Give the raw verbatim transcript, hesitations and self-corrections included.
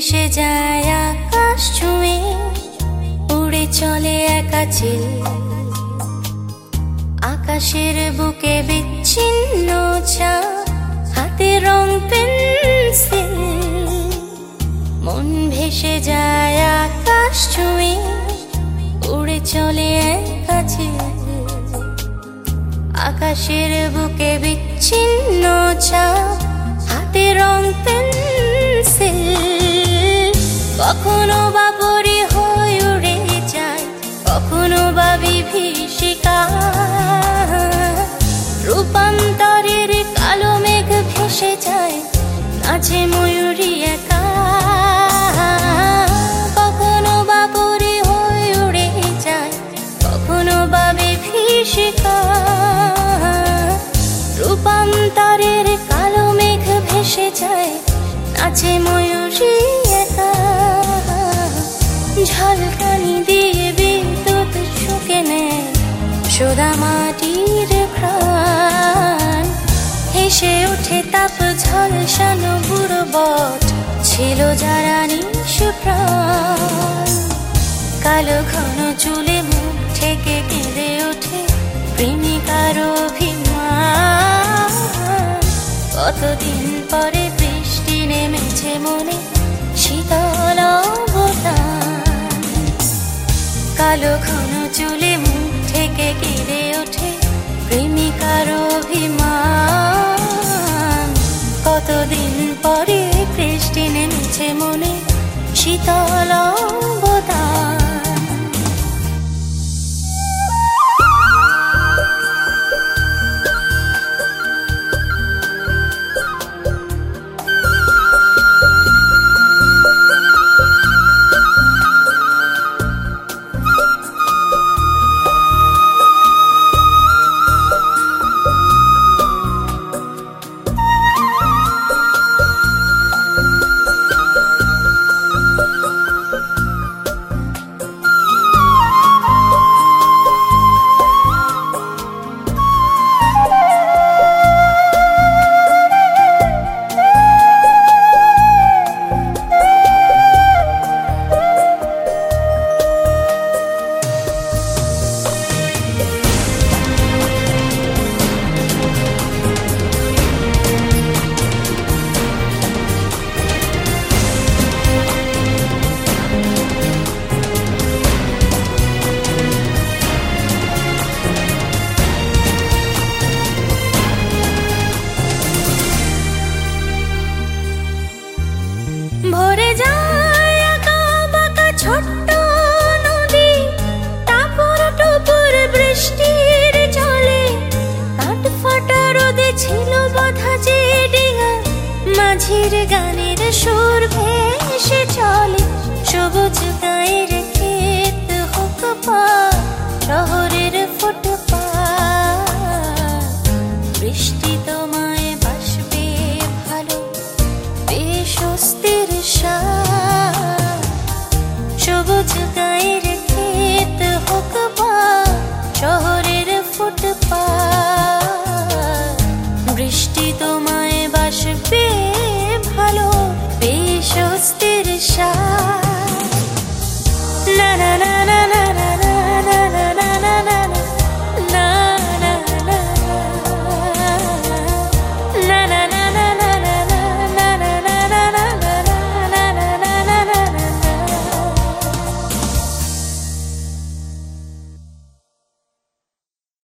ভেসে যায় আকাশ ছুঁয়ে, উড়ে চলে একা চিল। আকাশের বুকে বিচ্ছিন্ন চাঁদ, হাতে রং পেন্সিল। মন ভেসে যায় আকাশ ছুঁয়ে, উড়ে চলে একা চিল। আকাশের বুকে বিচ্ছিন্ন চাঁদ, হাতে রং পেন্সিল। কখনো বা পরি হয়ে উড়ে যায়, কখনো বা বিভীষিকা। রূপান্তরের কালো মেঘ ভেসে যায়, নাচে ময়ূরী একা। কখনো বা পরি হয়ে উড়ে যায়, কখনো বা বিভীষিকা। রূপান্তরের কালো মেঘ ভেসে যায়, নাচে ময়ূরী একা। ঝলকানি দিয়ে বিদ্যুৎ শুকে নেয় সোদা মাটির প্রাণ। হেসে ওঠে তাপ ঝলসানো বুড়ো বট, ছিল যারা নিষ্প্রাণ। কালো ঘন চুলে মুখ ঠেকে কেঁদে ওঠে প্রেমিকার অভিমান। কতদিন পরে বৃষ্টি নেমেছে মনে শীতল অবদান। কালো ঘন চুলে মুখ ঠেকে কেঁদে ওঠে প্রেমিকার অভিমান। কতদিন পরে বৃষ্টি নেমেছে মনে শীতল অবদান। ভরে যায় আঁকা বাঁকা ছোট্ট নদী, টাপুর টুপুর বৃষ্টির জলে। কাঠ ফাটা রোদে ছিল বাঁধা যে ডিঙা, মাঝির গানের সুর ভেসে চলে। সবুজ গায়ের ক্ষেত হোক পা, শহরের